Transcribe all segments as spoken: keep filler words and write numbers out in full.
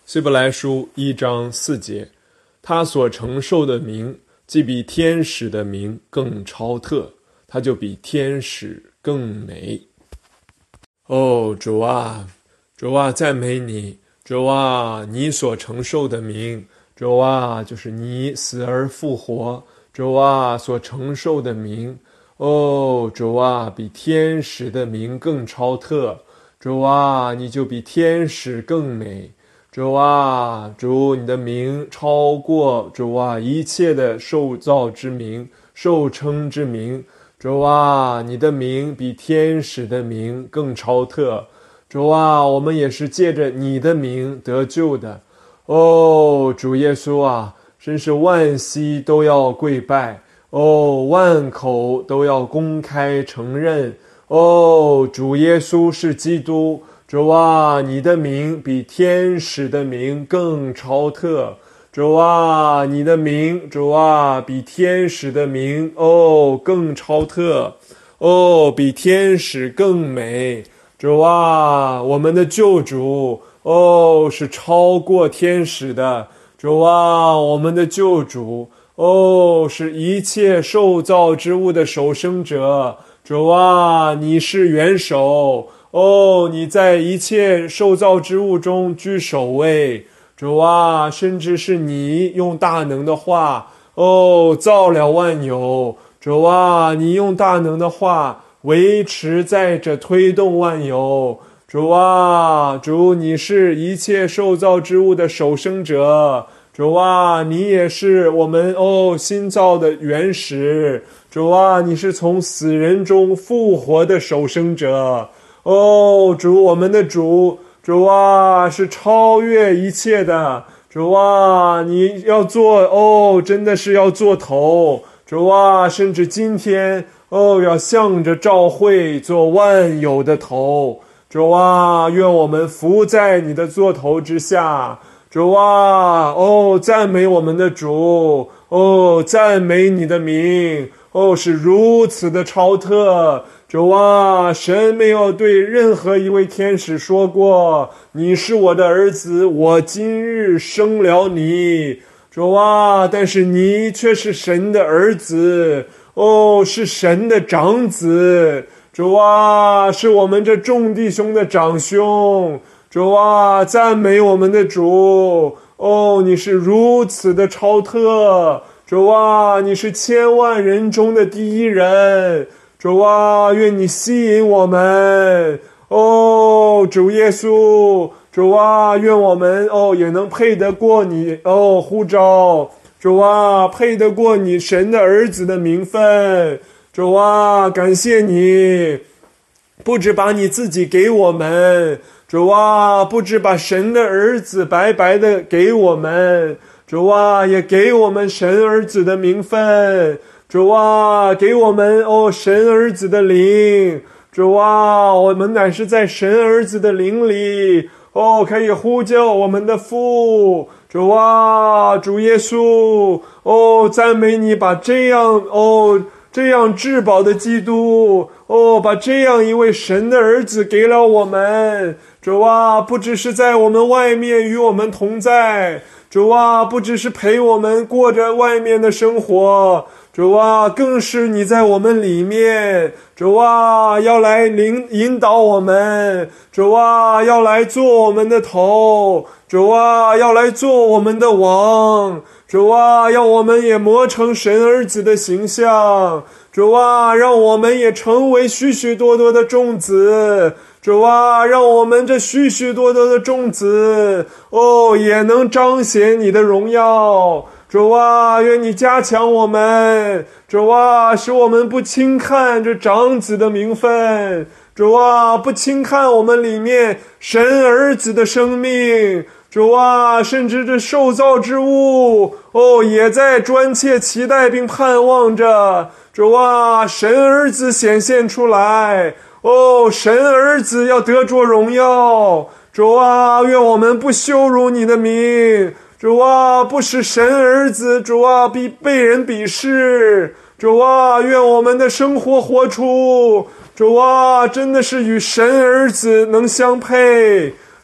希伯来书一章四节，他所承受的名既比天使的名更超特，他就比天使更美。哦，主啊，主啊，赞美你，主啊，你所承受的名，主啊，就是你死而复活，主啊，所承受的名，哦，主啊，比天使的名更超特，主啊，你就比天使更美。主啊，主，你的名超过主啊一切的受造之名、受称之名。主啊，你的名比天使的名更超特。主啊，我们也是借着你的名得救的。哦，主耶稣啊，真是万膝都要跪拜，哦，万口都要公开承认，哦，主耶稣是基督。主啊，你的名比天使的名更超特。主啊，你的名，主啊，比天使的名，哦，更超特，哦，比天使更美。主啊，我们的救主，哦，是超过天使的。主啊，我们的救主，哦，是一切受造之物的首生者。主啊，你是元首。哦，你在一切受造之物中居首位。主啊，甚至是你用大能的话，哦，造了万有。主啊，你用大能的话维持在这推动万有。主啊，主，你是一切受造之物的首生者。主啊，你也是我们哦新造的原始。主啊，你是从死人中复活的首生者。哦，主，我们的主，主啊，是超越一切的。主啊，你要做，哦，真的是要做头。主啊，甚至今天，哦，要向着召会做万有的头。主啊，愿我们伏在你的座头之下。主啊，哦，赞美我们的主，哦，赞美你的名，哦，是如此的超特。主啊，神没有对任何一位天使说过，你是我的儿子，我今日生了你。主啊，但是你却是神的儿子，哦，是神的长子。主啊，是我们这众弟兄的长兄。主啊，赞美我们的主，哦，你是如此的超特。主啊，你是千万人中的第一人。主啊，愿你吸引我们，哦，主耶稣。主啊，愿我们哦也能配得过你哦呼召。主啊，配得过你神的儿子的名分。主啊，感谢你，不只把你自己给我们。主啊，不只把神的儿子白白的给我们。主啊，也给我们神儿子的名分。主啊，给我们哦神儿子的灵。主啊，我们乃是在神儿子的灵里，哦，可以呼叫我们的父。主啊，主耶稣，哦，赞美你，把这样哦这样至宝的基督，哦，把这样一位神的儿子给了我们。主啊，不只是在我们外面与我们同在。主啊，不只是陪我们过着外面的生活。主啊，更是你在我们里面。主啊，要来领引导我们。主啊，要来做我们的头。主啊，要来做我们的王。主啊，要我们也磨成神儿子的形象。主啊，让我们也成为许许多多的种子。主啊，让我们这许许多多的种子，哦，也能彰显你的荣耀。主啊，愿你加强我们。主啊，使我们不轻看这长子的名分。主啊，不轻看我们里面神儿子的生命。主啊，甚至这受造之物，哦，也在专切期待并盼望着。主啊，神儿子显现出来。哦，神儿子要得着荣耀。主啊，愿我们不羞辱你的名。主啊，不使神儿子，主啊，被被人鄙视。主啊，愿我们的生活活出，主啊，真的是与神儿子能相配。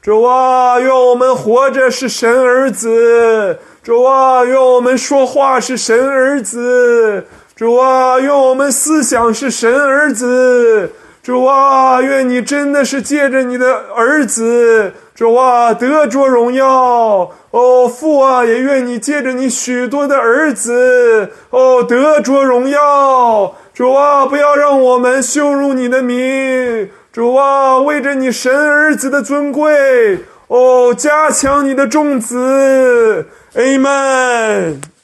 主啊，愿我们活着是神儿子，主啊，愿我们说话是神儿子，主啊，愿我们思想是神儿子，主啊，愿你真的是借着你的儿子，主啊，得着荣耀。哦，父啊，也愿你借着你许多的儿子，哦，得着荣耀。主啊，不要让我们羞辱你的名，主啊，为着你神儿子的尊贵，哦，加强你的众子。Amen。